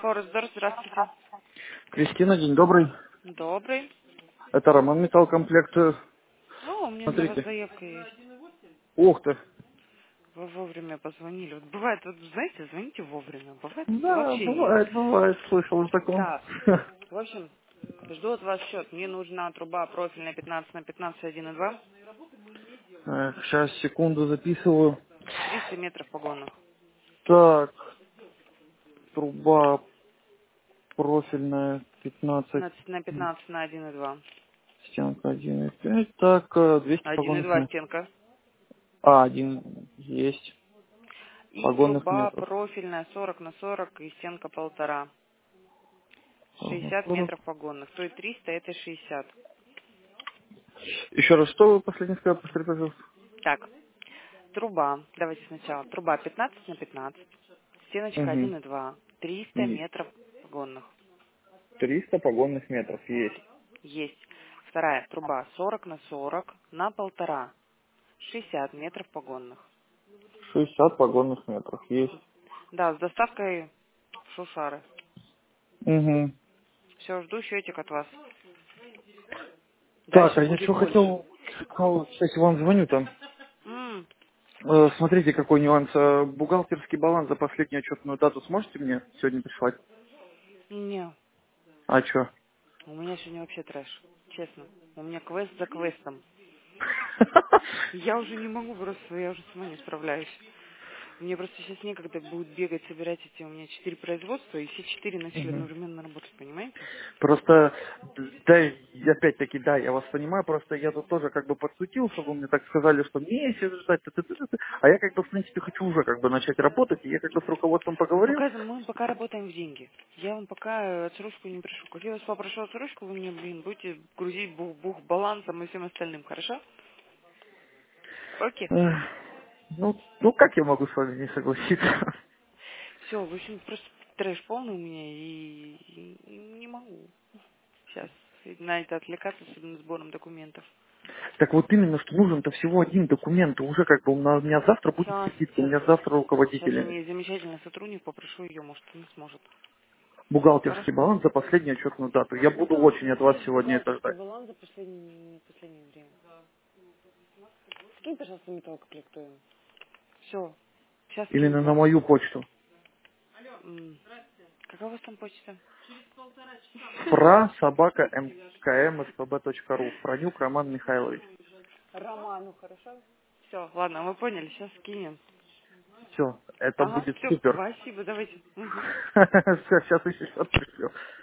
Форестдор, здравствуйте. Кристина, день добрый. Добрый. Это Роман Металлкомплект. Ну, у меня для вас Смотрите. заявка есть. Ух ты. Вы вовремя позвонили. Вот бывает, вот знаете, звоните вовремя. Бывает, Да, вообще нет. бывает, слышал о таком. Да. В общем, жду от вас счет. Мне нужна труба профильная 15 на 15, 1,2. Сейчас, секунду, записываю. 300 метров погонных. Так, труба профильная 15, На 15 на 1,2. стенка 1,5. Так, 200 погонных 1,2 метров. стенка. А, один есть. И Погонных труба метров. профильная 40 на 40 и стенка 1,5. 60 40. метров погонных. То есть 300 это 60. Еще раз, что вы последний сказали, повторите, пожалуйста? Так, труба. Давайте сначала. Труба 15 на 15. Стеночка Угу. 1,2. 300 метров погонных. 300 погонных метров есть. Есть. Вторая труба 40 на 40 на 1,5. 60 метров погонных. 60 погонных метров есть. Да, с доставкой в Шушары. Угу. Все, жду счетик от вас. Так, Дальше а я будет что больше. хотел, кстати, вам звоню там. М, Смотрите, какой нюанс. Бухгалтерский баланс за последнюю отчетную дату сможете мне сегодня прислать? Не, А что? у меня сегодня вообще трэш. Честно. У меня квест за квестом. Я уже не могу просто, я уже сама не справляюсь. Мне просто сейчас некогда будет бегать, собирать эти, у меня 4 производства, и все 4 начали одновременно работать, понимаете? Просто, да, и опять-таки, да, я вас понимаю, просто я тут тоже как бы подсутил, чтобы вы мне так сказали, что месяц ждать, а я как бы, в принципе, хочу уже как бы начать работать, и я как бы с руководством поговорил. Мы пока работаем в деньги. Я вам пока отсрочку не прошу. Как я вас попрошу отсрочку, вы мне, будете грузить бух балансом и всем остальным, хорошо? Окей. Эх, ну, как я могу с вами не согласиться? Все, в общем, просто трэш полный у меня, и не могу сейчас на это отвлекаться, особенно сбором документов. Так вот именно, что нужен-то всего один документ, и уже как бы у меня завтра будет Сейчас, визитка, у меня завтра сейчас у руководители. меня есть замечательный сотрудник, попрошу ее, может, она сможет. Хорошо? Бухгалтерский баланс за последнюю отчетную дату. Я буду очень от вас Есть сегодня это бухгалтерский ждать. баланс за последнее время. Скинь, пожалуйста, металлокомплектуем. Все, сейчас скину Именно на вам. мою почту. Какая у вас там почта? Про собака мкмспб.ру. Пронюк Роман Михайлович. Роману, хорошо? Все, ладно, мы поняли, сейчас скинем. Все, это Ага, будет все, супер. спасибо, давайте. Мгм. Все, сейчас еще пришлю.